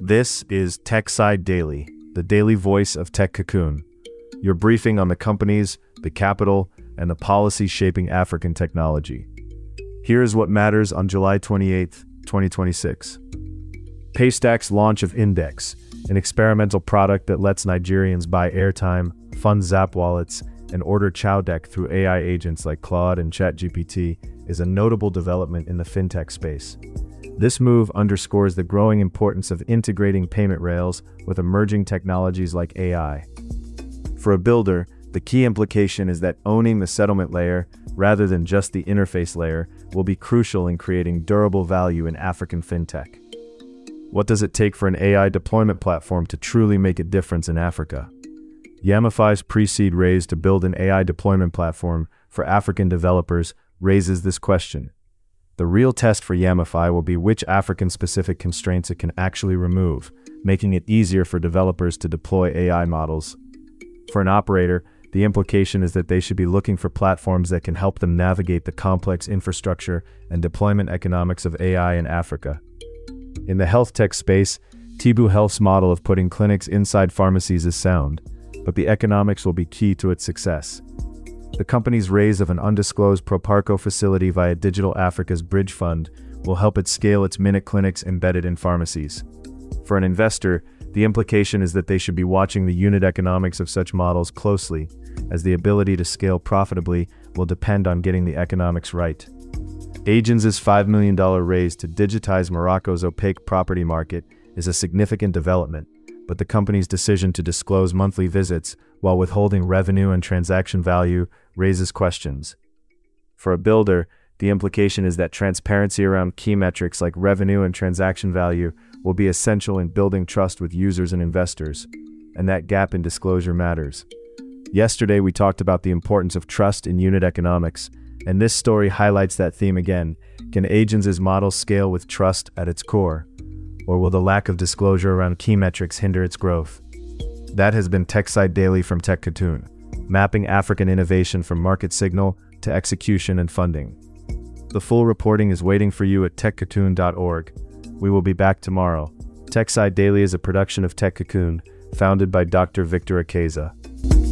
This is TechSide Daily, the daily voice of Tech Cocoon. Your briefing on the companies, the capital, and the policy shaping African technology. Here is what matters on July 28, 2026. Paystack's launch of Index, an experimental product that lets Nigerians buy airtime, fund Zap wallets, and order Chowdeck through AI agents like Claude and ChatGPT, is a notable development in the fintech space. This move underscores the growing importance of integrating payment rails with emerging technologies like AI. For a builder, the key implication is that owning the settlement layer, rather than just the interface layer, will be crucial in creating durable value in African fintech. What does it take for an AI deployment platform to truly make a difference in Africa? Yamify's pre-seed raise to build an AI deployment platform for African developers raises this question. The real test for Yamify will be which African-specific constraints it can actually remove, making it easier for developers to deploy AI models. For an operator, the implication is that they should be looking for platforms that can help them navigate the complex infrastructure and deployment economics of AI in Africa. In the health tech space, Tibu Health's model of putting clinics inside pharmacies is sound, but the economics will be key to its success. The company's raise of an undisclosed Proparco facility via Digital Africa's Bridge Fund will help it scale its Minute clinics embedded in pharmacies. For an investor, the implication is that they should be watching the unit economics of such models closely, as the ability to scale profitably will depend on getting the economics right. Agents' $5 million raise to digitize Morocco's opaque property market is a significant development, but the company's decision to disclose monthly visits while withholding revenue and transaction value raises questions. For a builder, the implication is that transparency around key metrics like revenue and transaction value will be essential in building trust with users and investors, and that gap in disclosure matters. Yesterday, we talked about the importance of trust in unit economics, and this story highlights that theme again. Can Agents' model scale with trust at its core? Or will the lack of disclosure around key metrics hinder its growth? That has been TechSide Daily from Tech Cocoon, mapping African innovation from market signal to execution and funding. The full reporting is waiting for you at techcocoon.org. We will be back tomorrow. TechSide Daily is a production of Tech Cocoon, founded by Dr. Victor Akeza.